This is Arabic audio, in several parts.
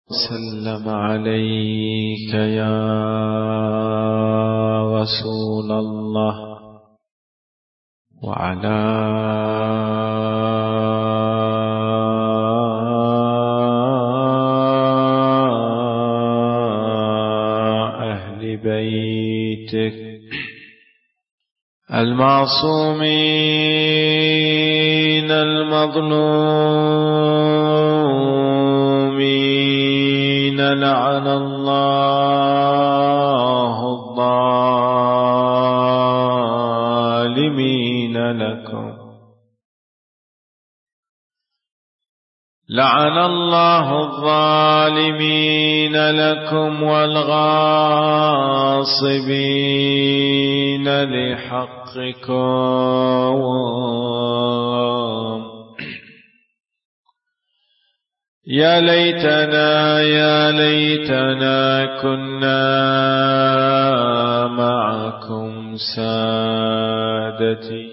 وسلم عليك يا رسول الله وعلى أهل بيتك المعصومين المظلومين. لعن الله الظالمين لكم، لعن الله الظالمين لكم والغاصبين لحقكم. يا ليتنا كنا معكم سادتي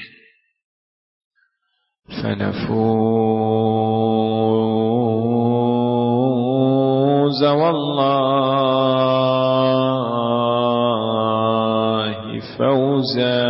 فنفوز والله فوزا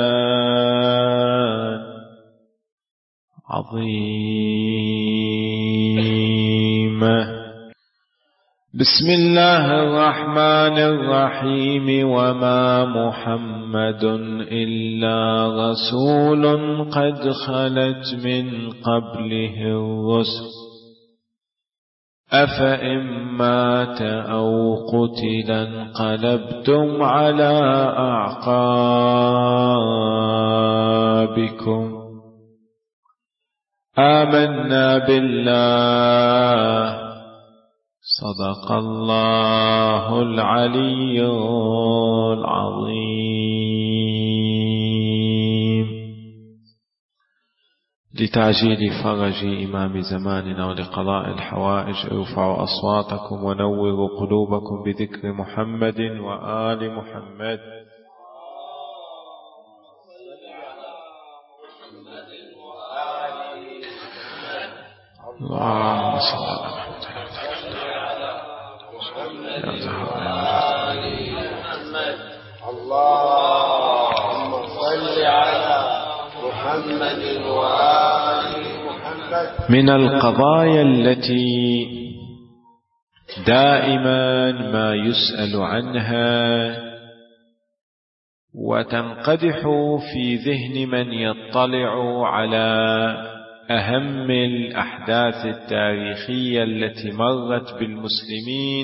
عظيما. بسم الله الرحمن الرحيم. وما محمد إلا رسول قد خلت من قبله الرسل أفإن مات أو قتل انقلبتم على أعقابكم. آمنا بالله صدق الله العلي العظيم. لتعجيل فرج إمام زماننا ولقضاء الحوائج ارفعوا أصواتكم ونوروا قلوبكم بذكر محمد وآل محمد. اللهم صل على محمد يا زهر محمد. اللهم صل على محمد وآل محمد. من القضايا التي دائما ما يسأل عنها وتنقدح في ذهن من يطلع على أهم الأحداث التاريخية التي مرت بالمسلمين،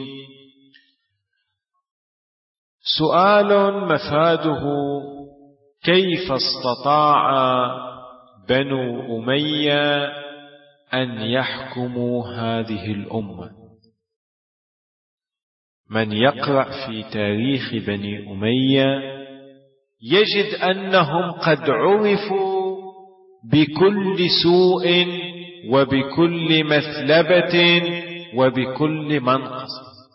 سؤال مفاده كيف استطاع بنو أمية أن يحكموا هذه الأمة؟ من يقرأ في تاريخ بني أمية يجد أنهم قد عرفوا بكل سوء وبكل مثلبة وبكل منقص،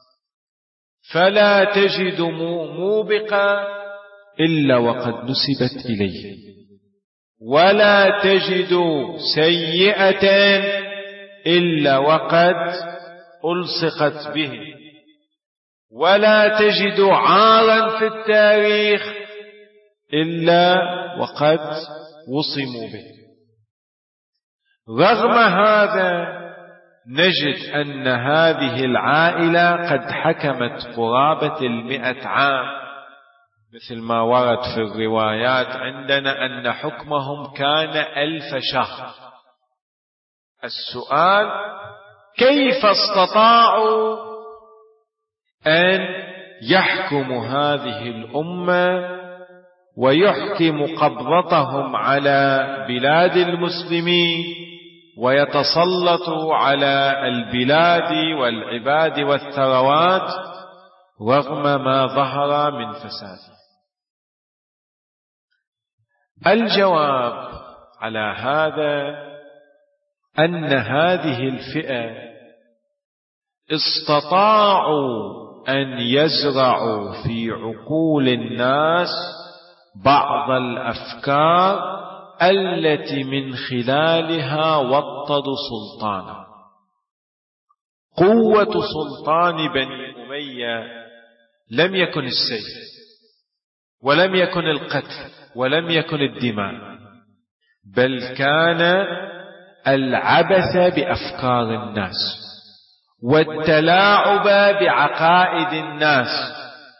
فلا تجد موبقة إلا وقد نسبت إليه، ولا تجد سيئة إلا وقد ألصقت به، ولا تجد عارا في التاريخ إلا وقد وصموا به. رغم هذا نجد أن هذه العائلة قد حكمت قرابة 100 عام، مثل ما ورد في الروايات عندنا أن حكمهم كان 1000 شهر. السؤال كيف استطاعوا أن يحكموا هذه الأمة ويحكم قبضتهم على بلاد المسلمين ويتسلطوا على البلاد والعباد والثروات رغم ما ظهر من فساد؟ الجواب على هذا أن هذه الفئة استطاعوا أن يزرعوا في عقول الناس بعض الأفكار التي من خلالها وطدوا سلطانا. قوة سلطان بني أمية لم يكن السيف، ولم يكن القتل، ولم يكن الدماء، بل كان العبث بأفكار الناس والتلاعب بعقائد الناس،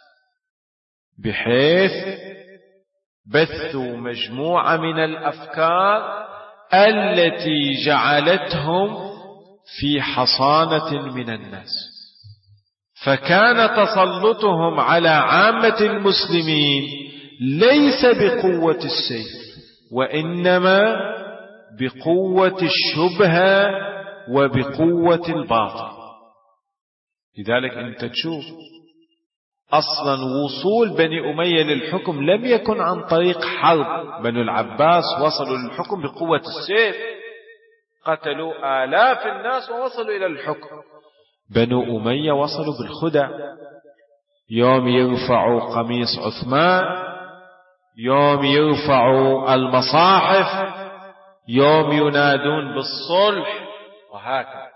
بحيث بثوا مجموعة من الأفكار التي جعلتهم في حصانة من الناس. فكان تسلطهم على عامة المسلمين ليس بقوة السيف، وإنما بقوة الشبهة وبقوة الباطل. لذلك أنت تشوف أصلا وصول بني أمية للحكم لم يكن عن طريق حرب. بنو العباس وصلوا للحكم بقوة السيف، قتلوا آلاف الناس ووصلوا إلى الحكم. بنو أمية وصلوا بالخدع، يوم يرفعوا قميص عثمان، يوم يرفعوا المصاحف، يوم ينادون بالصلح، وهكذا.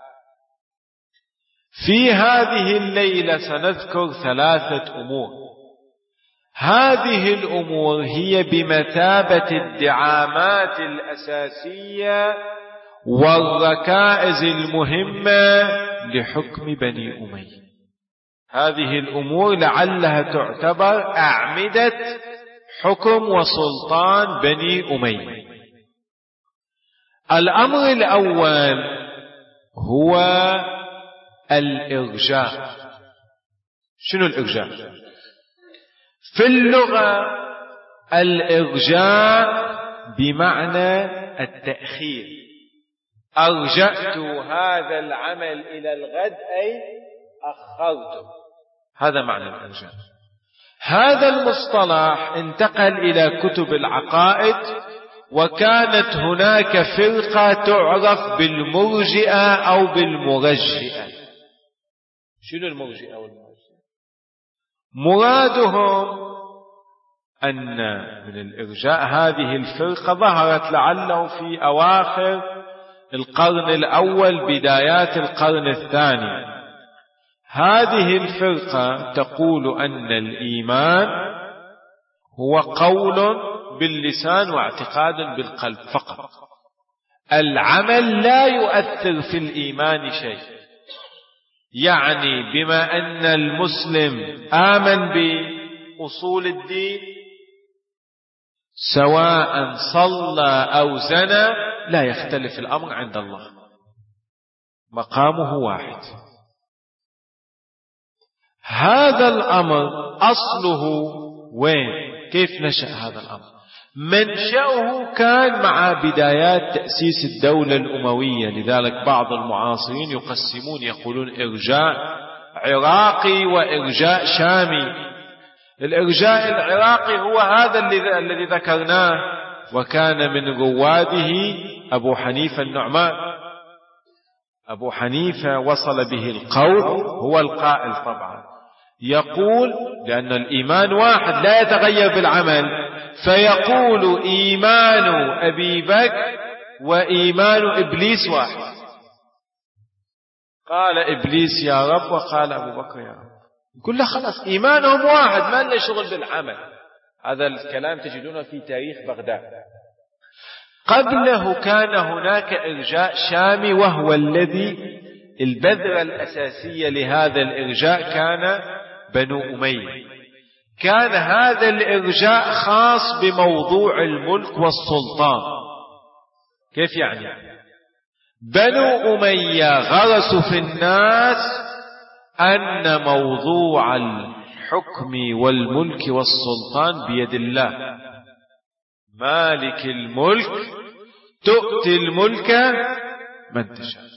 في هذه الليلة سنذكر 3 أمور. هذه الأمور هي بمثابة الدعامات الأساسية والركائز المهمة لحكم بني أمية. هذه الأمور لعلها تعتبر أعمدة حكم وسلطان بني أمية. الأمر الأول هو الإرجاء. شنو الإرجاء؟ في اللغة الإرجاء بمعنى التأخير. أرجأت هذا العمل إلى الغد، أي أخرته. هذا معنى الإرجاء. هذا المصطلح انتقل إلى كتب العقائد، وكانت هناك فرقة تعرف بالمرجئة أو بالمرجئة. شنو المرجئة والمرجئة؟ مرادهم أن من الإرجاء هذه الفرقة ظهرت لعله في أواخر القرن الأول بدايات القرن الثاني. هذه الفرقة تقول أن الإيمان هو قول باللسان واعتقاد بالقلب فقط. العمل لا يؤثر في الإيمان شيء. يعني بما أن المسلم آمن بأصول الدين، سواء صلى أو زنى لا يختلف الأمر عند الله، مقامه واحد. هذا الأمر أصله وين؟ كيف نشأ هذا الأمر؟ منشأه كان مع بدايات تأسيس الدولة الأموية. لذلك بعض المعاصرين يقسمون، يقولون إرجاء عراقي وإرجاء شامي. الإرجاء العراقي هو هذا الذي ذكرناه، وكان من رواده أبو حنيفة النعمان. أبو حنيفة وصل به القول، هو القائل طبعا، يقول لأن الإيمان واحد لا يتغير بالعمل، فيقول إيمان أبي بكر وإيمان إبليس واحد. قال إبليس يا رب، وقال أبو بكر يا رب. يقول له خلاص إيمانهم واحد، ما لنا شغل بالعمل. هذا الكلام تجدونه في تاريخ بغداد. قبله كان هناك إرجاء شامي، وهو الذي البذرة الأساسية لهذا الإرجاء كان بنو أمية. كان هذا الإرجاء خاص بموضوع الملك والسلطان. كيف يعني؟ بنو أمية غرسوا في الناس أن موضوع الحكم والملك والسلطان بيد الله، مالك الملك، تؤتي الملك من تشاء.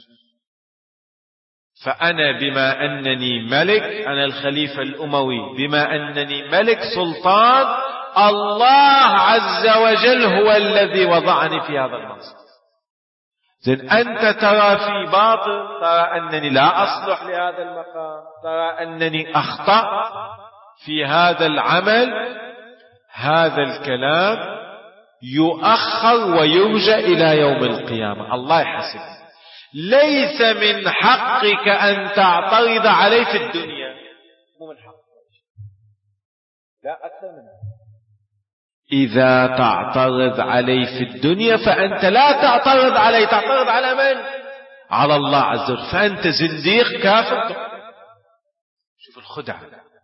فأنا بما أنني ملك، أنا الخليفة الأموي، بما أنني ملك سلطان، الله عز وجل هو الذي وضعني في هذا المنصب. زين أنت ترى في باطل، ترى أنني لا أصلح لهذا المقام، ترى أنني أخطأ في هذا العمل. هذا الكلام يؤخر ويرجى إلى يوم القيامة، الله يحاسب. ليس من حقك أن تعترض عليه في الدنيا، مو من حقك، لا أكثر منه. إذا تعترض عليه في الدنيا فأنت لا تعترض عليه، تعترض على من؟ على الله عز وجل، فأنت زنديق كافر. شوف الخدعة.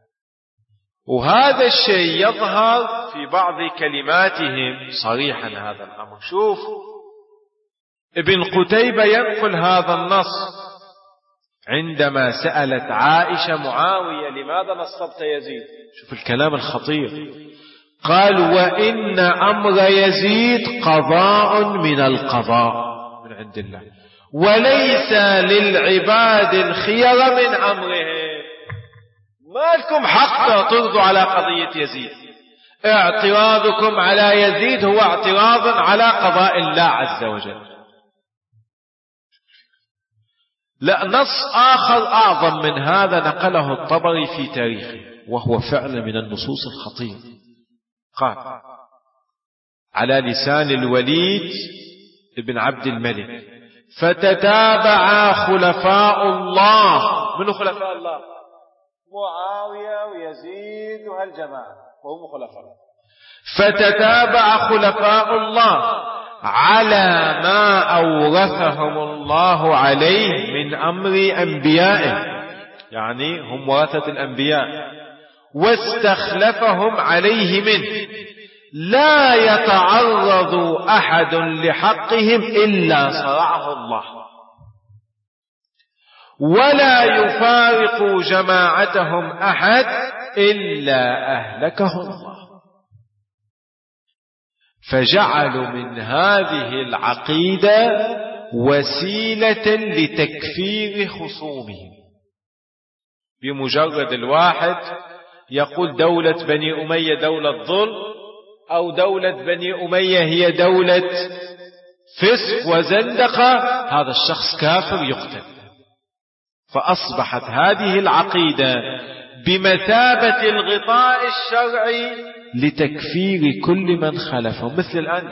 وهذا الشيء يظهر في بعض كلماتهم صريحا هذا الأمر. شوف ابن قتيبة ينقل هذا النص عندما سألت عائشة معاوية لماذا نصبت يزيد. شوف الكلام الخطير، قال وإن أمر يزيد قضاء من القضاء من عند الله، وليس للعباد الخير من أمرهم. ما لكم حق تعترضوا على قضية يزيد، اعتراضكم على يزيد هو اعتراض على قضاء الله عز وجل. لا، نص آخر أعظم من هذا نقله الطبري في تاريخه، وهو فعلا من النصوص الخطيرة. قال على لسان الوليد بن عبد الملك: فتتابع خلفاء الله. من خلفاء الله؟ معاوية ويزيد وهالجماعة وهم خلفاء. فتتابع خلفاء الله على ما أورثهم الله عليه من أمر أنبيائه، يعني هم ورثة الأنبياء، واستخلفهم عليه منه، لا يتعرض أحد لحقهم إلا صرعه الله، ولا يفارق جماعتهم أحد إلا أهلكه الله. فجعلوا من هذه العقيدة وسيلة لتكفير خصومهم. بمجرد الواحد يقول دولة بني أمية دولة ظلم، أو دولة بني أمية هي دولة فسق وزندقة، هذا الشخص كافر يقتل. فأصبحت هذه العقيدة بمثابة الغطاء الشرعي لتكفير كل من خلفه. مثل الآن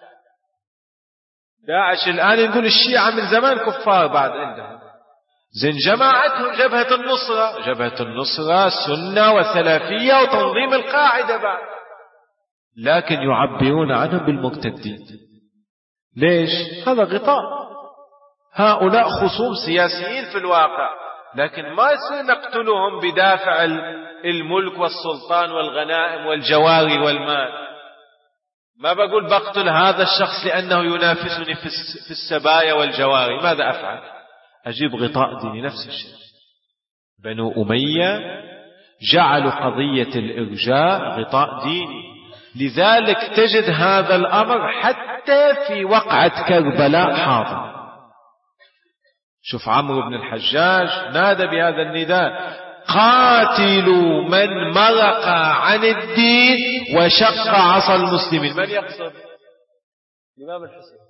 داعش الآن نقول الشيعة من زمان كفار بعد عندهم، زين جماعتهم جبهة النصرة سنة وسلفية وتنظيم القاعدة بعد، لكن يعبرون عنهم بالمرتدين. ليش؟ هذا غطاء. هؤلاء خصوم سياسيين في الواقع، لكن ما يصير نقتلهم بدافع الملك والسلطان والغنائم والجواري والمال. ما بقول بقتل هذا الشخص لأنه ينافسني في السبايا والجواري، ماذا أفعل؟ أجيب غطاء ديني. نفس الشيء بنو أمية جعلوا قضية الإرجاء غطاء ديني، لذلك تجد هذا الأمر حتى في وقعة كربلاء حاضر. شوف عمرو بن الحجاج نادى بهذا النداء: قاتلوا من مرق عن الدين وشق عصا المسلمين. من يقصد؟ الإمام الحسين.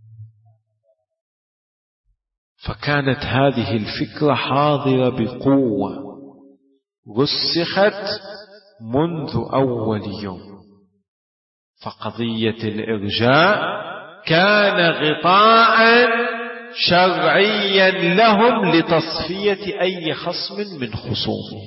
فكانت هذه الفكرة حاضرة بقوة، رسخت منذ أول يوم. فقضية الإرجاء كان غطاء شرعيا لهم لتصفية أي خصم من خصومه،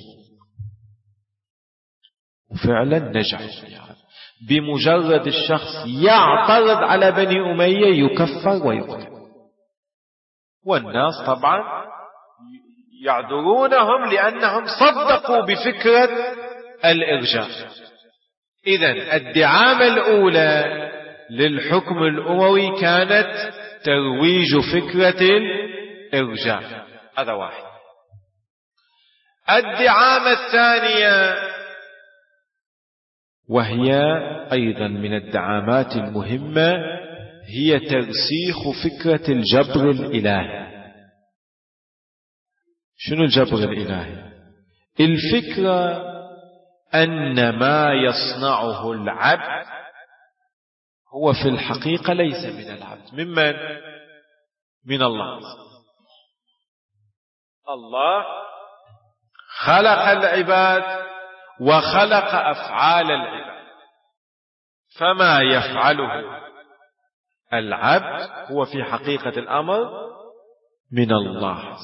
وفعلا نجحوا. بمجرد الشخص يعترض على بني أمية يكفر ويقتل، والناس طبعا يعذرونهم لأنهم صدقوا بفكرة الإرجاء. إذن الدعامة الأولى للحكم الأموي كانت ترويج فكرة الإرجاء، هذا واحد. الدعامة الثانية، وهي أيضا من الدعامات المهمة، هي ترسيخ فكرة الجبر الإلهي. شنو الجبر الإلهي؟ الفكرة أن ما يصنعه العبد هو في الحقيقة ليس من العبد. ممن؟ من الله. الله خلق العباد وخلق أفعال العباد، فما يفعله العبد هو في حقيقة الأمر من الله.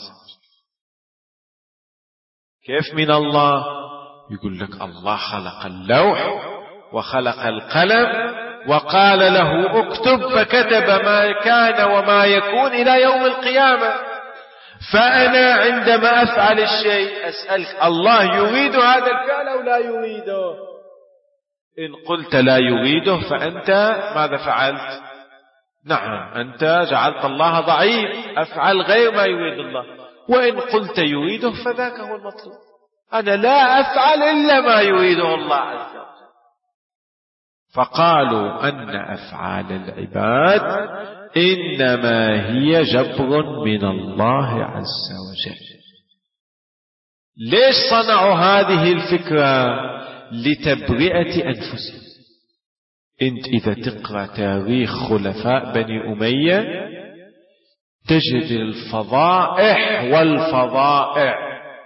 كيف من الله؟ يقول لك الله خلق اللوح وخلق القلم وقال له اكتب، فكتب ما كان وما يكون إلى يوم القيامة. فأنا عندما أفعل الشيء أسألك الله يريد هذا الفعل أو لا يريده؟ إن قلت لا يريده فأنت ماذا فعلت؟ نعم، أنت جعلت الله ضعيف، أفعل غير ما يريد الله. وإن قلت يريده فذاك هو المطلوب. أنا لا أفعل إلا ما يريده الله عز وجل. فقالوا أن أفعال العباد إنما هي جبر من الله عز وجل. ليش صنعوا هذه الفكرة؟ لتبرئة أنفسهم. أنت إذا تقرأ تاريخ خلفاء بني أمية تجد الفضائح والفضائع،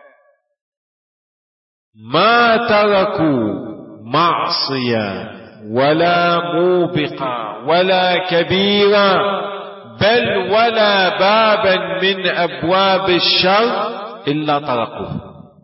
ما تركوا معصية ولا موبقة ولا كبيرة، بل ولا بابا من أبواب الشر إلا طرقوه.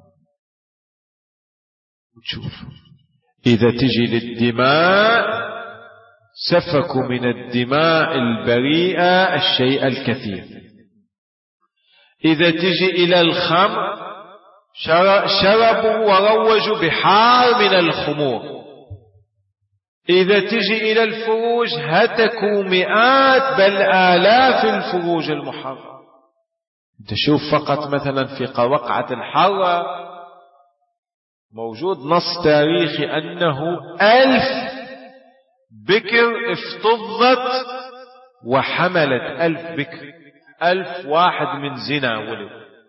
شوف، إذا تجي للدماء سفكوا من الدماء البريئة الشيء الكثير. إذا تجي إلى الخمر شربوا وروجوا بحار من الخمور. إذا تجي إلى الفروج هتكوا مئات بل آلاف الفروج المحرمة. تشوف فقط مثلا في وقعة الحرة موجود نص تاريخي أنه 1000 بكر افتضت وحملت 1000 بكر، 1000 واحد من زنا ولد.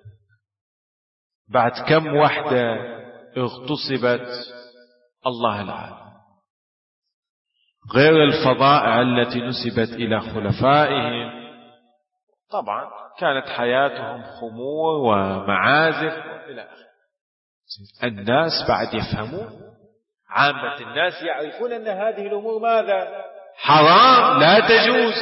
بعد كم وحدة اغتصبت؟ الله العالم. غير الفضائع التي نسبت إلى خلفائهم. طبعا كانت حياتهم خمور ومعازف إلى آخره. الناس بعد يفهمون، عامة الناس يعرفون أن هذه الأمور ماذا؟ حرام، لا تجوز.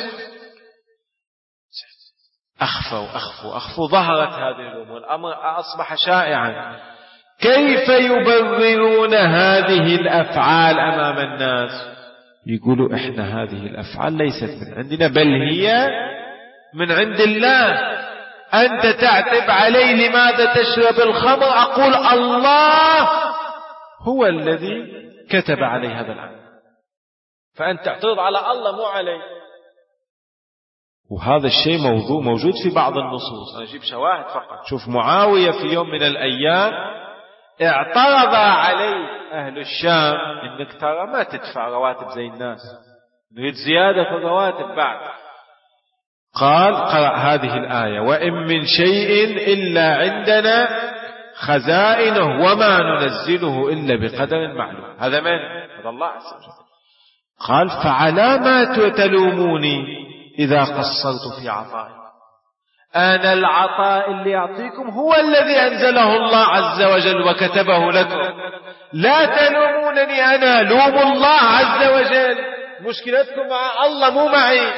أخفوا ظهرت هذه الأمور، الأمر أصبح شائعا. كيف يبررون هذه الأفعال أمام الناس؟ يقولوا إحنا هذه الأفعال ليست من عندنا بل هي من عند الله. أنت تعتب علي لماذا تشرب الخمر؟ أقول الله هو الذي كتب علي هذا العمل، فأنت تعترض على الله مو علي. وهذا الشيء موجود في بعض النصوص. أنا أجيب شواهد فقط. شوف معاوية في يوم من الأيام اعترض عليه أهل الشام إنك ترى ما تدفع رواتب زي الناس، نريد زيادة في الرواتب بعد. قال قرأ هذه الآية: وإن من شيء إلا عندنا خزائنه وما ننزله إلا بقدر معلوم. هذا من؟ هذا الله عز وجل. قال فعلى ما تلوموني إذا قصرت في عطائي؟ أنا العطاء اللي يعطيكم هو الذي أنزله الله عز وجل وكتبه لكم، لا تلومونني أنا، لوموا الله عز وجل. مشكلتكم مع الله مو معي.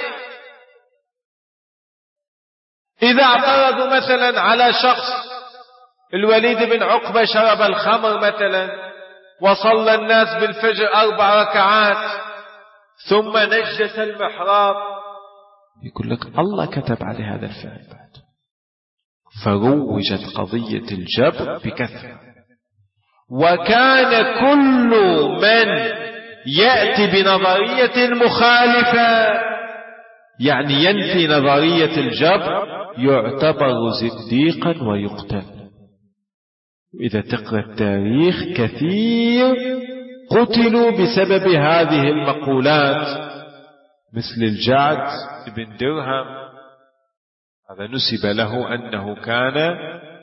إذا اعترضوا مثلا على شخص، الوليد بن عقبة شرب الخمر مثلا وصلى الناس بالفجر 4 ركعات ثم نجس المحراب، يقول لك الله كتب عليه هذا الفعل بعد. فروجت قضية الجبر بكثرة، وكان كل من يأتي بنظرية مخالفة يعني ينفي نظرية الجبر يعتبر زنديقا ويقتل. إذا تقرأ التاريخ كثير قتلوا بسبب هذه المقولات، مثل الجعد بن درهم، هذا نسب له أنه كان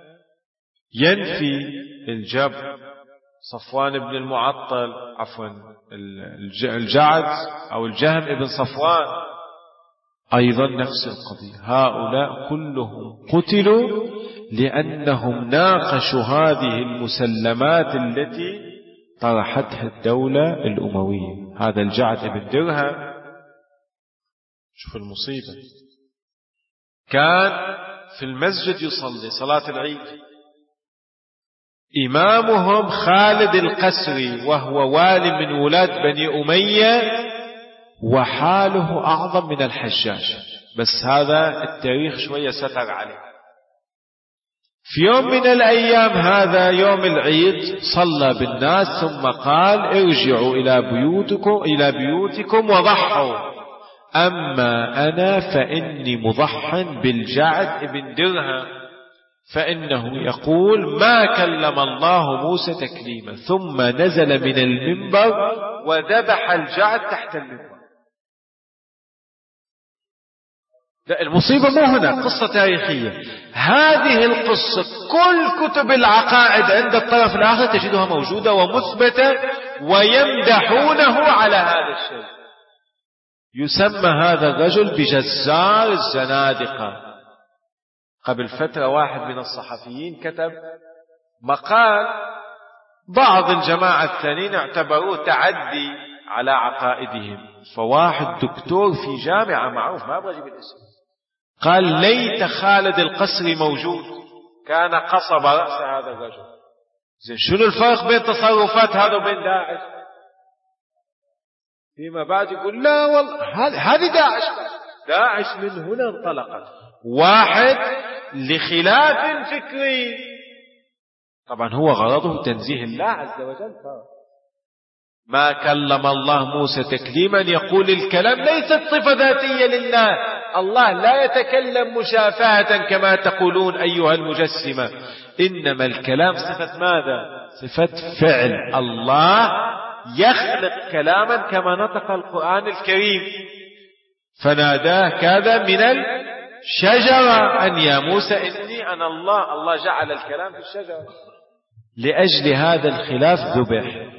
ينفي الجبر. صفوان بن المعطل، عفوا الجعد أو الجهم بن صفوان أيضا نفس القضية. هؤلاء كلهم قتلوا لأنهم ناقشوا هذه المسلمات التي طرحتها الدولة الأموية. هذا الجعد بن درهم، شوف المصيبة، كان في المسجد يصلي صلاة العيد، إمامهم خالد القسري وهو والي من ولاة بني أمية، وحاله أعظم من الحجاج، بس هذا التاريخ شوية ستر عليه. في يوم من الأيام هذا يوم العيد صلى بالناس ثم قال ارجعوا إلى بيوتكم وضحوا، أما أنا فإني مضح بالجعد بن درهم، فإنه يقول ما كلم الله موسى تكليما، ثم نزل من المنبر وذبح الجعد تحت المنبر. المصيبة مو هنا قصة تاريخية، هذه القصة كل كتب العقائد عند الطرف الآخر تجدها موجودة ومثبتة، ويمدحونه على هذا الشيء. يسمى هذا الرجل بجزار الزنادقة. قبل فترة واحد من الصحفيين كتب مقال، بعض الجماعة الثانيين اعتبروه تعدي على عقائدهم، فواحد دكتور في جامعة معروف ما أبغى أجيب الاسم قال ليت خالد القسري موجود كان قصب رأس هذا الرجل. زين شنو الفرق بين تصرفات هذا وبين داعش؟ فيما بعد يقول لا والله هذه داعش من هنا انطلقت، واحد لخلاف فكري، طبعا هو غرضه تنزيه الله عز وجل. ما كلم الله موسى تكليما، يقول الكلام ليست صفة ذاتية لله، الله لا يتكلم مشافهة كما تقولون أيها المجسمة، إنما الكلام صفة ماذا؟ صفة فعل. الله يخلق كلاما كما نطق القرآن الكريم، فناداه كذا من الشجرة أن يا موسى إني أنا الله، الله جعل الكلام في الشجرة. لأجل هذا الخلاف ذبح.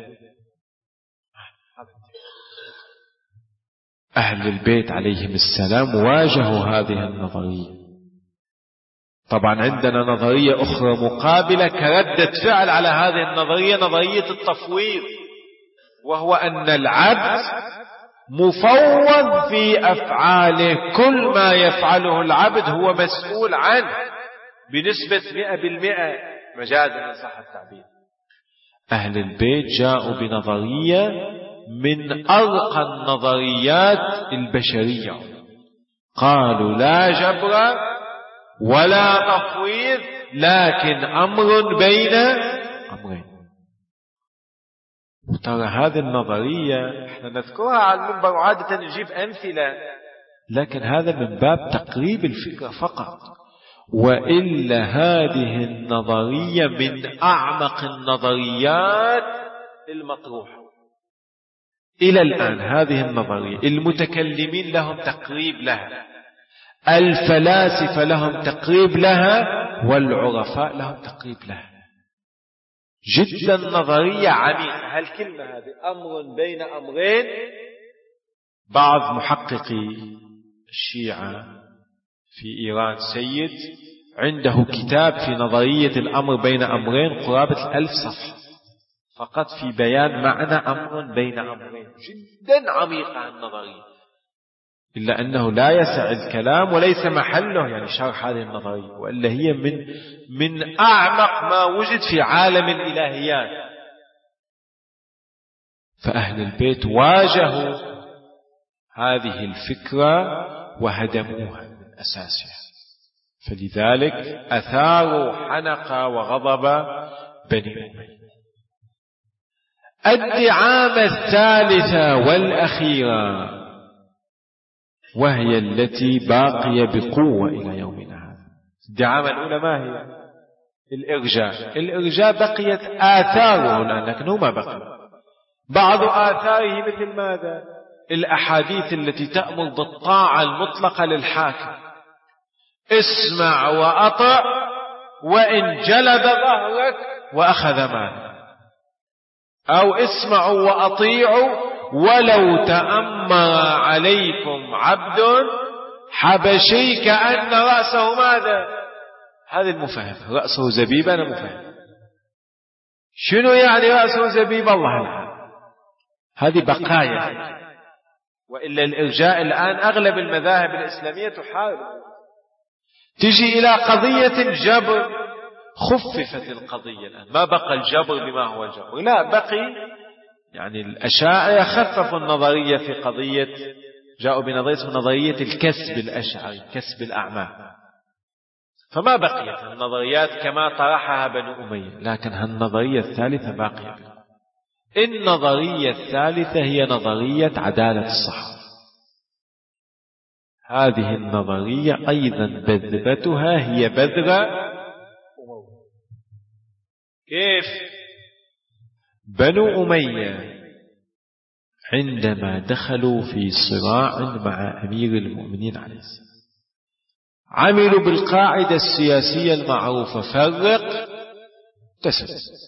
أهل البيت عليهم السلام واجهوا هذه النظرية. طبعا عندنا نظرية أخرى مقابلة كردة فعل على هذه النظرية، نظرية التفويض، وهو أن العبد مفوض في أفعاله، كل ما يفعله العبد هو مسؤول عنه بنسبة 100% مجازا إن صح التعبير. أهل البيت جاءوا بنظرية من أرقى النظريات البشرية، قالوا لا جبر ولا تفويض، لكن أمر بين أمرين. وترى هذه النظرية احنا نذكرها على المنبر وعادة نجيب أمثلة، لكن هذا من باب تقريب الفكرة فقط، وإلا هذه النظرية من أعمق النظريات المطروحة إلى الآن. هذه النظرية المتكلمين لهم تقريب لها، الفلاسفة لهم تقريب لها، والعرفاء لهم تقريب لها. جدا نظرية عميقة. هالكلمة هذه أمر بين أمرين، بعض محققي الشيعة في إيران سيد عنده كتاب في نظرية الأمر بين أمرين قرابة 1000 صفحة فقط في بيان معنى أمر بين أمرين. جدا عميقة النظرية، إلا أنه لا يسع الكلام وليس محله يعني شرح هذه النظرية، وإلا هي من أعمق ما وجد في عالم الإلهيات. فأهل البيت واجهوا هذه الفكرة وهدموها من أساسها، فلذلك أثاروا حنق وغضب بني أمية. الدعامة الثالثة والأخيرة، وهي التي باقية بقوة إلى يومنا هذا. الدعامة الأولى ما هي؟ الإرجاء. الإرجاء بقيت آثاره الآن، لكنه ما بقي. بعض آثاره مثل ماذا؟ الأحاديث التي تأمر بالطاعة المطلقة للحاكم، اسمع وأطع وإن جلد ظهرك وأخذ مالك، أو اسمعوا وأطيعوا ولو تأمر عليكم عبد حبشي كأن رأسه ماذا؟ هذا المفهم، رأسه زبيب. أنا مفهم شنو يعني رأسه زبيب؟ الله أعلم. هذه بقايا، وإلا الإرجاء الآن أغلب المذاهب الإسلامية تحارب. تجي إلى قضية الجبر، خففت القضية الآن، ما بقى الجبر بما هو الجبر، لا بقي يعني الأشاعرة خففوا النظرية في قضية، جاءوا بنظرية نظرية الكسب الأشعري، كسب الأعمال، فما بقيت النظريات كما طرحها بنو أمية، لكن النظرية الثالثة باقية. النظرية الثالثة هي نظرية عدالة الصحابة. هذه النظرية أيضا بذرتها هي بذرة كيف؟ بنو أمية عندما دخلوا في صراع مع أمير المؤمنين عليه السلام عملوا بالقاعدة السياسية المعروفة: فرق تسد.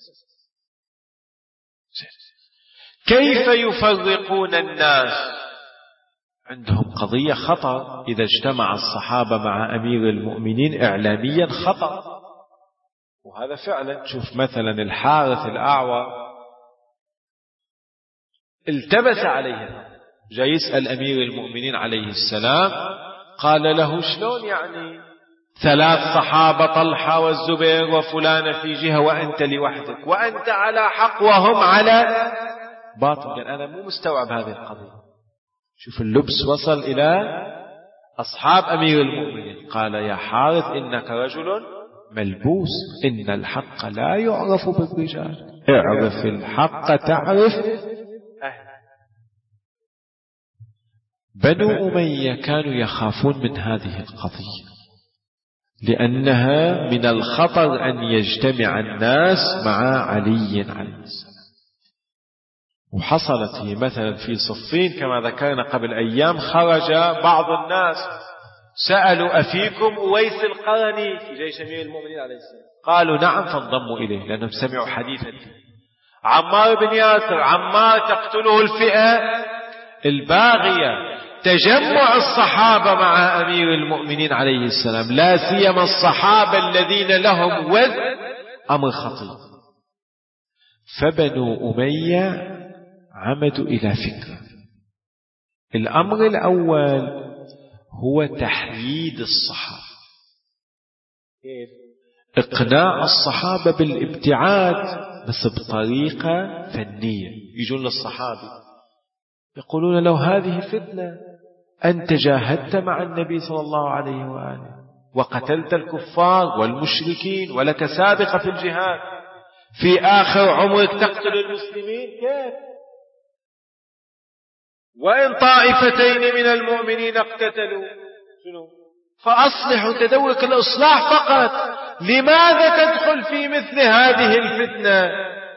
كيف يفرقون الناس؟ عندهم قضية خطر، إذا اجتمع الصحابة مع أمير المؤمنين إعلاميا خطر، وهذا فعلا. شوف مثلا الحارث الأعور التبس عليه، جاء يسأل أمير المؤمنين عليه السلام، قال له: شلون يعني 3 صحابة طلحة والزبير وفلان في جهة وأنت لوحدك، وأنت على حق وهم على باطل؟ قال: أنا مو مستوعب هذه القضية. شوف اللبس وصل إلى أصحاب أمير المؤمنين. قال: يا حارث إنك رجل ملبوس، إن الحق لا يعرف بالرجال، اعرف الحق تعرف أهل. بنو أمية كانوا يخافون من هذه القضية، لأنها من الخطر أن يجتمع الناس مع علي عليه السلام. وحصلت هي مثلا في صفين كما ذكرنا قبل أيام، خرج بعض الناس سألوا: أفيكم أويس القرني في جيش أمير المؤمنين عليه السلام؟ قالوا: نعم، فانضموا إليه لأنهم سمعوا حديثا. عمار بن ياسر: عمار تقتله الفئة الباغية. تجمع الصحابة مع أمير المؤمنين عليه السلام، لا سيما الصحابة الذين لهم وزن، أمر خطير. فبنو أمية عمدوا إلى فكرة. الأمر الأول هو تحييد الصحابة، إقناع الصحابة بالابتعاد، بس بطريقة فنية. يجون للصحابي يقولون له: هذه فتنة، أنت جاهدت مع النبي صلى الله عليه وآله وقتلت الكفار والمشركين ولك سابقة في الجهاد، في آخر عمرك تقتل المسلمين، كيف؟ وإن طائفتين من المؤمنين اقتتلوا فأصلحوا، تدورك الإصلاح فقط، لماذا تدخل في مثل هذه الفتنة؟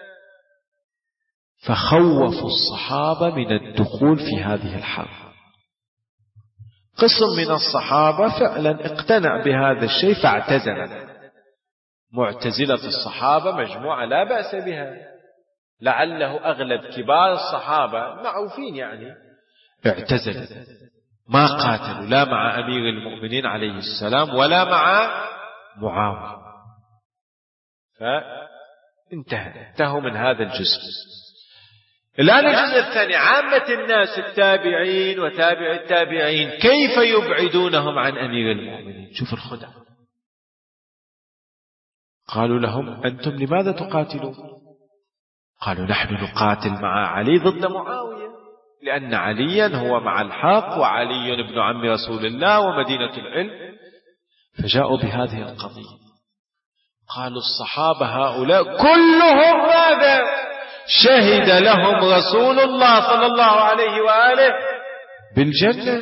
فخوفوا الصحابة من الدخول في هذه الحرب. قسم من الصحابة فعلا اقتنع بهذا الشيء فاعتزل. معتزلة الصحابة مجموعة لا بأس بها، لعله أغلب كبار الصحابة معروفين يعني، اعتزل، ما قاتلوا لا مع أمير المؤمنين عليه السلام ولا مع معاوية، فانتهوا من هذا الجزء. الآن الجزء الثاني، عامة الناس التابعين وتابع التابعين كيف يبعدونهم عن أمير المؤمنين؟ شوف الخدع. قالوا لهم: أنتم لماذا تقاتلون؟ قالوا: نحن نقاتل مع علي ضد معاوية، لأن عليا هو مع الحق، وعلي ابن عم رسول الله ومدينة العلم. فجاءوا بهذه القضية. قالوا الصحابة هؤلاء كلهم ماذا؟ شهد لهم رسول الله صلى الله عليه وآله بالجنة،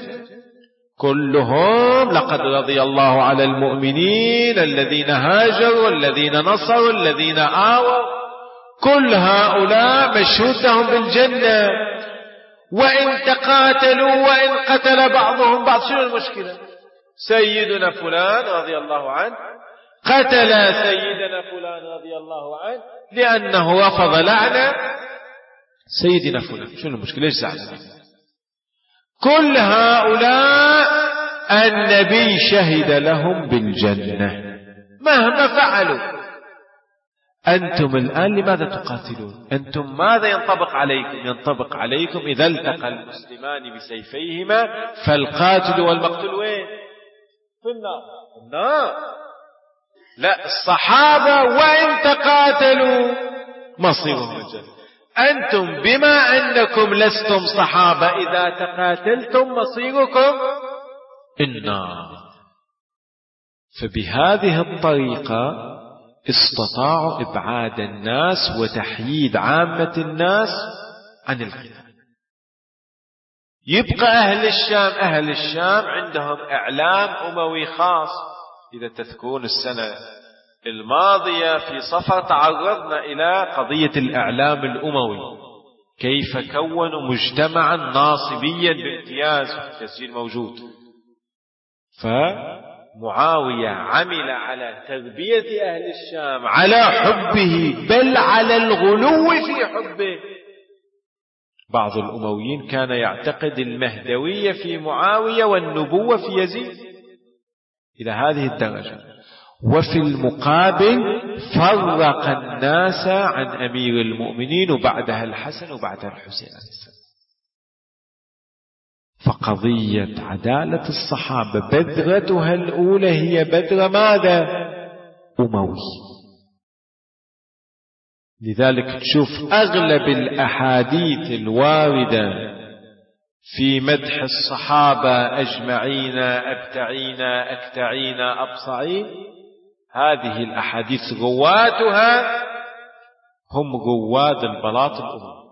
كلهم. لقد رضي الله على المؤمنين الذين هاجروا والذين نصروا الذين آووا، كل هؤلاء مشهود لهم بالجنة. وإن تقاتلوا وإن قتل بعضهم بعض، شنو المشكلة؟ سيدنا فلان رضي الله عنه قتل سيدنا فلان رضي الله عنه لأنه رفض لعنة سيدنا فلان، شنو المشكلة؟ ليش زعلان؟ كل هؤلاء النبي شهد لهم بالجنة مهما فعلوا. أنتم الآن لماذا تقاتلون؟ أنتم ماذا ينطبق عليكم؟ ينطبق عليكم إذا التقى المسلمان بسيفيهما فالقاتل والمقتول وين؟ في النار. لا، الصحابة وإن تقاتلوا مصيرهم الجنة. أنتم بما أنكم لستم صحابة إذا تقاتلتم مصيركم النار. فبهذه الطريقة استطاعوا إبعاد الناس وتحييد عامة الناس عن القتال. يبقى أهل الشام عندهم إعلام أموي خاص. إذا تذكرون السنة الماضية في صفر تعرضنا إلى قضية الإعلام الأموي، كيف كونوا مجتمعا ناصبيا بامتياز، التسجيل موجود. فمعاوية عمل على تربية أهل الشام على حبه، بل على الغلو في حبه. بعض الأمويين كان يعتقد المهدوية في معاوية والنبوة في يزيد إلى هذه الدرجة، وفي المقابل فرق الناس عن أمير المؤمنين وبعدها الحسن وبعدها الحسين. فقضية عدالة الصحابة بذرتها الأولى هي بذرة ماذا؟ أموي. لذلك تشوف أغلب الأحاديث الواردة في مدح الصحابة أجمعين أبتعين أكتعين أبصعين، هذه الأحاديث رواتها هم رواد البلاط الأموي.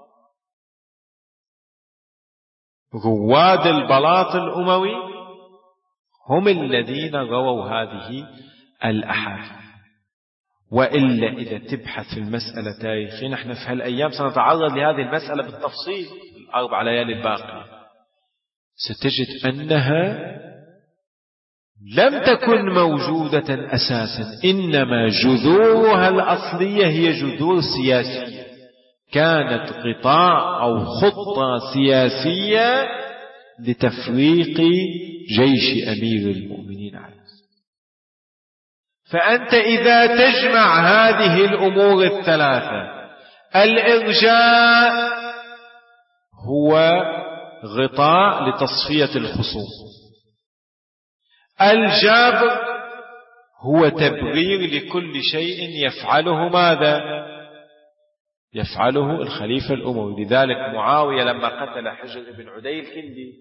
رواد البلاط الأموي هم الذين رووا هذه الأحاديث. وإلا إذا تبحث في المسألة تاريخيا، نحن في هالأيام سنتعرض لهذه المسألة بالتفصيل الأربع ليالي الباقية، ستجد أنها لم تكن موجودة أساسا، إنما جذورها الأصلية هي جذور سياسية، كانت قطاع أو خطة سياسية لتفريق جيش أمير المؤمنين عليه. فأنت إذا تجمع هذه الأمور الثلاثة، الإرجاء هو غطاء لتصفية الخصوم، الجبر هو تبرير لكل شيء يفعله ماذا؟ يفعله الخليفة الأموي. لذلك معاوية لما قتل حجر بن عدي الكندي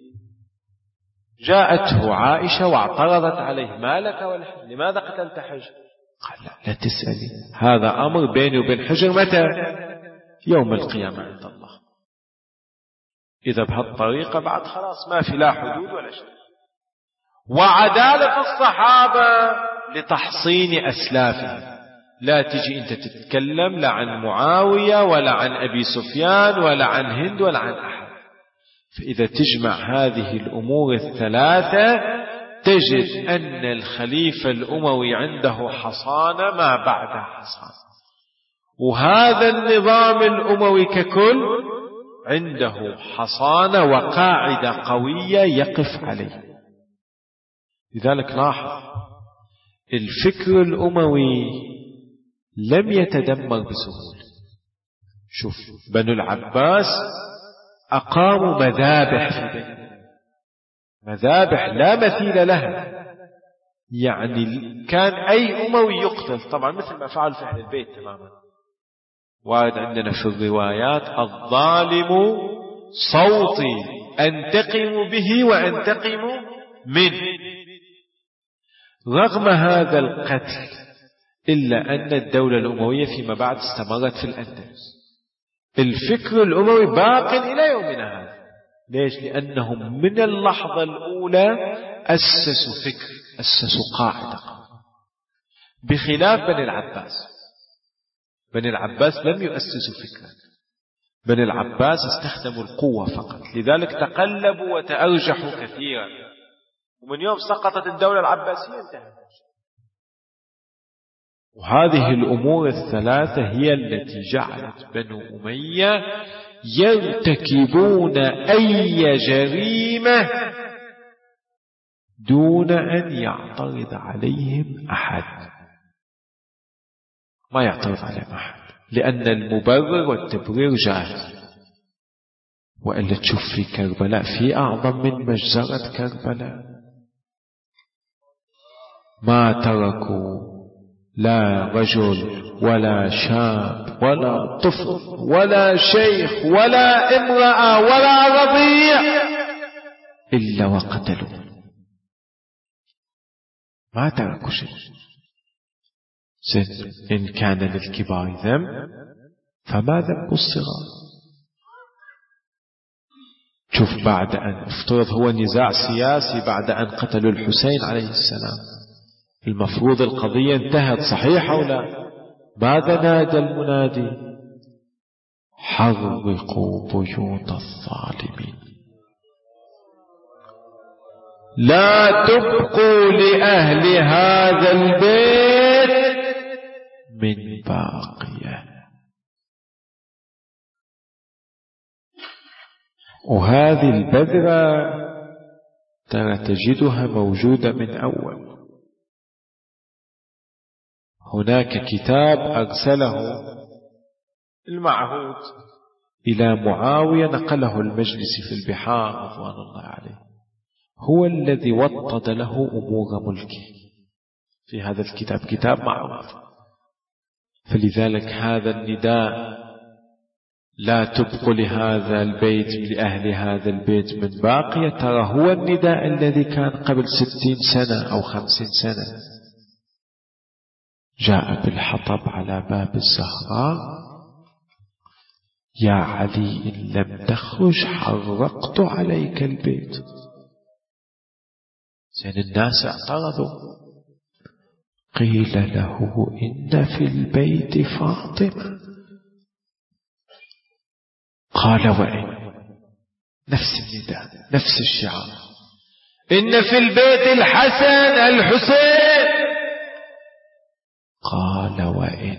جاءته عائشة واعترضت عليه: ما لك ولحجر؟ لماذا قتلت حجر؟ قال: لا تسألي، هذا أمر بيني وبين حجر متى؟ يوم القيامة عند الله. إذا بهالطريقة بعد خلاص ما في لا حدود ولا شيء. وعدالة الصحابة لتحصين أسلافهم، لا تجي أنت تتكلم لا عن معاوية ولا عن أبي سفيان ولا عن هند ولا عن أحد. فإذا تجمع هذه الأمور الثلاثة تجد أن الخليفة الأموي عنده حصانة ما بعدها حصانة، وهذا النظام الأموي ككل عنده حصانة وقاعدة قوية يقف عليه. لذلك لاحظ الفكر الأموي لم يتدمر بسهولة. شوف بنو العباس أقاموا مذابح في بني، مذابح لا مثيل لها، يعني كان أي أموي يقتل طبعا مثل ما فعل في أهل البيت تماما. وارد عندنا في الروايات: الظالم صوتي أنتقم به وأنتقم منه. رغم هذا القتل إلا أن الدولة الأموية فيما بعد استمرت في الأندلس. الفكر الأموي باق إلى يومنا هذا. ليش؟ لأنهم من اللحظة الأولى أسسوا فكر، أسسوا قاعدة، بخلاف بني العباس. بني العباس لم يؤسسوا فكرا، بني العباس استخدموا القوة فقط. لذلك تقلبوا وتأرجحوا كثيرا، ومن يوم سقطت الدولة العباسية انتهت. وهذه الأمور الثلاثة هي التي جعلت بنو أمية يرتكبون أي جريمة دون أن يعترض عليهم أحد، ما يعترض عليهم أحد، لأن المبرر والتبرير جاهز. وإلا تشوف في كربلاء في أعظم من مجزرة كربلاء. ما تركوا لا رجل ولا شاب ولا طفل ولا شيخ ولا امرأة ولا رضيع إلا وقتلوا، ما تركوا شيء. إن كان للكبار ذنب فما ذنب الصغار؟ شوف، بعد أن افترض هو نزاع سياسي بعد أن قتلوا الحسين عليه السلام، المفروض القضية انتهت، صحيح أو لا؟ ماذا نادى المنادي؟ حرقوا بيوت الظالمين، لا تبقوا لأهل هذا البيت من باقية. وهذه البذرة ترى تجدها موجودة من أول. هناك كتاب أرسله المعهود إلى معاوية نقله المجلس في البحار رضوان الله عليه، هو الذي وطد له أمور ملكه في هذا الكتاب، كتاب معروف. فلذلك هذا النداء لا تبقوا لهذا البيت لأهل هذا البيت من باقية، ترى هو النداء الذي كان قبل 60 سنة أو 50 سنة. جاء بالحطب على باب الزهراء: يا علي إن لم تخرج حرقت عليك البيت. زين الناس اعترضوا، قيل له إن في البيت فاطمة، قال وإن، نفس النداء نفس الشعار، إن في البيت الحسن الحسين، قال وإن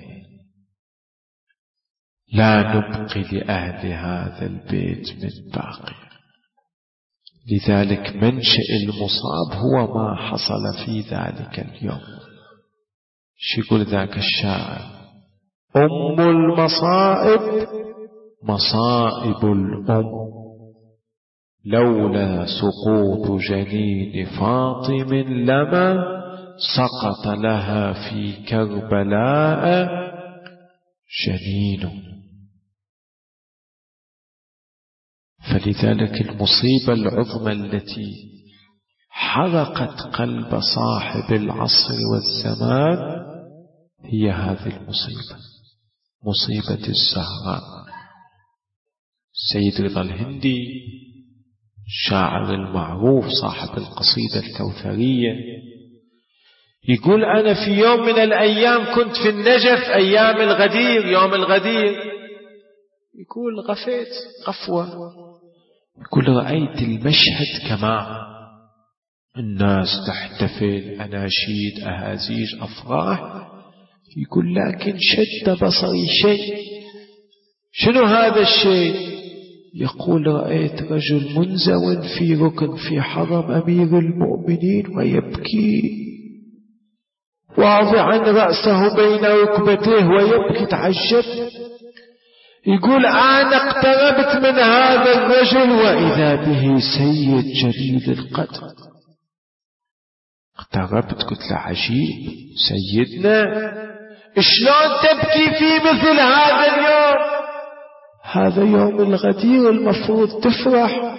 لا نبقي لأهل هذا البيت من باقي. لذلك منشأ المصاب هو ما حصل في ذلك اليوم. شو يقول ذاك الشاعر؟ أم المصائب مصائب الأم، لولا سقوط جنين فاطم لما سقط لها في كربلاء جنين. فلذلك المصيبة العظمى التي حرقت قلب صاحب العصر والزمان هي هذه المصيبة، مصيبة الزهراء. سيد رضا الهندي الشاعر المعروف صاحب القصيدة الكوثرية يقول: أنا في يوم من الأيام كنت في النجف أيام الغدير، يوم الغدير، يقول غفيت غفوة، يقول رأيت المشهد كما الناس تحتفل، أناشيد، أهازيج، أفراح، يقول لكن شد بصري شيء. شنو هذا الشيء؟ يقول رأيت رجل منزو في ركن في حرم أمير المؤمنين ويبكي واضعا رأسه بين ركبتيه ويبكي. تعجب، يقول أنا اقتربت من هذا الرجل وإذا به سيد جليل القدر. اقتربت قلت له عجيب سيدنا، شلون تبكي في مثل هذا اليوم؟ هذا يوم الغدير المفروض تفرح.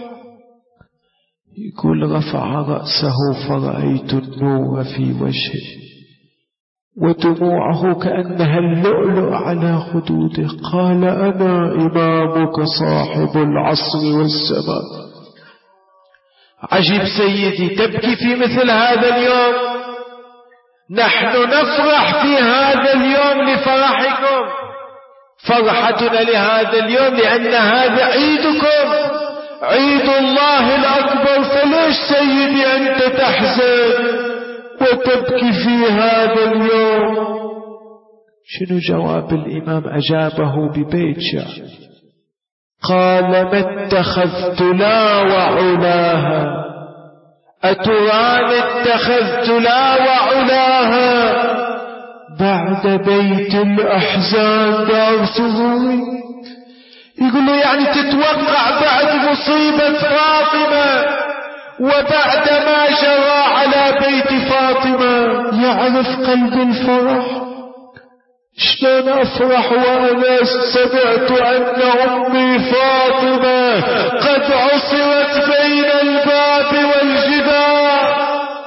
يقول رفع رأسه فرأيت النور في وجهه ودموعه كأنها اللؤلؤ على خدوده. قال أنا إمامك صاحب العصر والزمان. عجيب سيدي، تبكي في مثل هذا اليوم؟ نحن نفرح في هذا اليوم لفرحكم، فرحتنا لهذا اليوم لأن هذا عيدكم، عيد الله الأكبر. فليش سيدي أنت تحزن وتبكي في هذا اليوم؟ شنو جواب الإمام؟ أجابه ببيت شعر، قال ما اتخذت لا وعلاها، أتراني اتخذت لا وعلاها، بعد بيت الأحزان دار سروري. يقول له يعني تتوقع بعد مصيبة فاطمة وبعدما جرى على بيت فاطمة يعرف قلب الفرح. شلون أفرح وأنا سمعت أن أمي فاطمة قد عصرت بين الباب والجدار.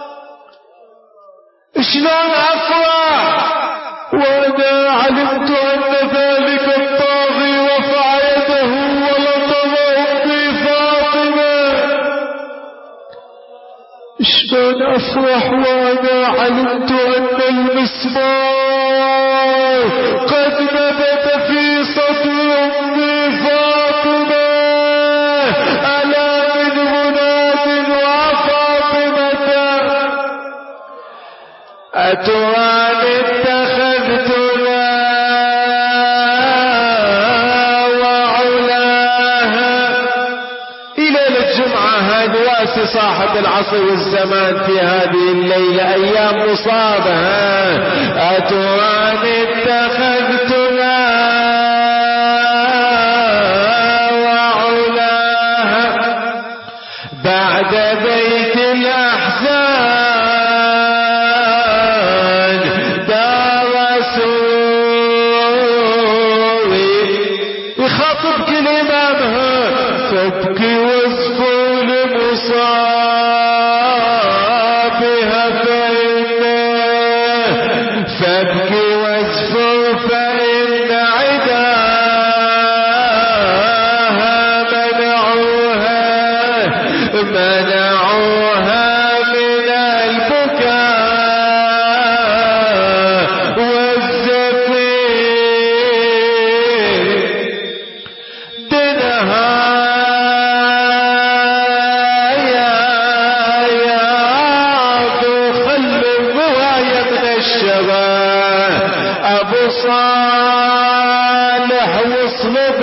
شلون أفرح وأنا علمت أن ذلك الطاغي رفع يده ولطم أمي فاطمة. شلون أفرح وأنا علمت أن المسمار قد نبت في صدر أمي فاطمة. ألا من مناد وفاطمة أتراني اتخذتنا وعلاها. إلى الجمعة هذا واسي صاحب العصر والزمان في هذه الليلة أيام مصابة. أتراني اتخذتنا وعلاها بعد بيت الأحزان دار سوري. يخاطب كل إمامها فابكي واصفوا لمصابها فابكي واصفوا فإن عداها منعوها من البكاء والزفير. دنها يا أبو خل الرواية من الشباب. أبو صالح وصلب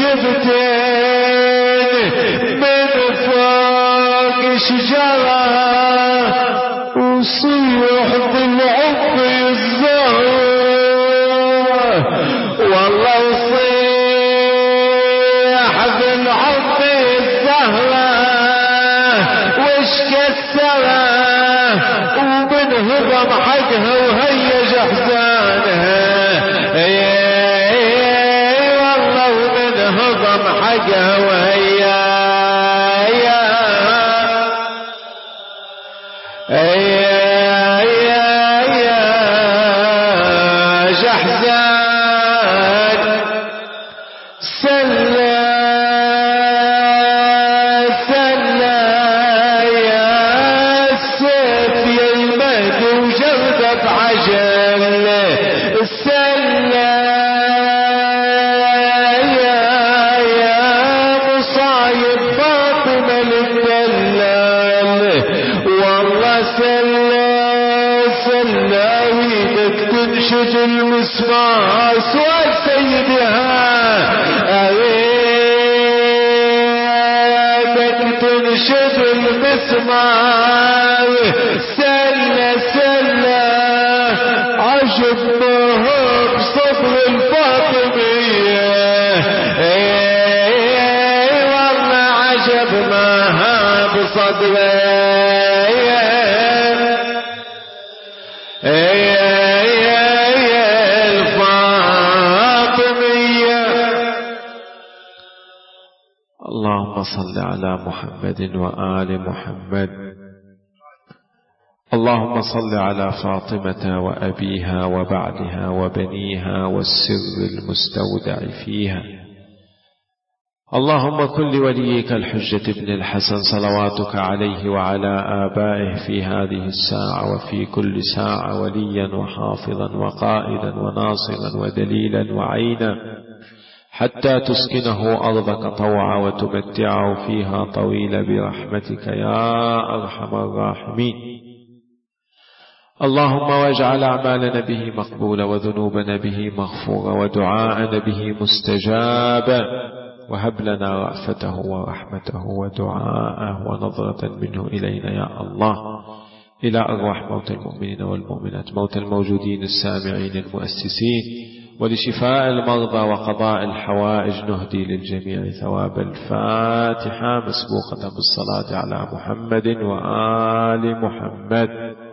الجبتين من فوق شجرة وصيح بالعب الزهر. والله وصيح بالعب الزهرة وش كسرة ومن هضم حقها وهيج احزانها. والله ومن هضم حقها وهيا جحزان. سلا سلا يا السيف يا المهد وجرد بعجل. سلا يا مصايب فاطمة للدلال. والله سلا سلا ويدك تنشج المسمار سؤال سيدها. أريدك تنشج المسمار. سلا سلا عجب مهب صبر الفاطمية. والله عجب مهب صدره. اللهم صل على محمد وآل محمد. اللهم صل على فاطمة وأبيها وبعلها وبنيها والسر المستودع فيها. اللهم كن لوليك الحجة ابن الحسن صلواتك عليه وعلى آبائه في هذه الساعة وفي كل ساعة وليا وحافظا وقائدا وناصرا ودليلا وعينا حتى تسكنه أرضك طوعا وتمتعه فيها طويلا برحمتك يا أرحم الراحمين. اللهم واجعل أعمالنا به مقبولة وذنوبنا به مغفورة ودعاءنا به مستجابا. وهب لنا رأفته ورحمته ودعاءه ونظرة منه إلينا يا الله إلى أرواح موتى المؤمنين والمؤمنات، موتى الموجودين السامعين المؤسسين ولشفاء المرضى وقضاء الحوائج نهدي للجميع ثواب الفاتحة مسبوقة بالصلاة على محمد وآل محمد.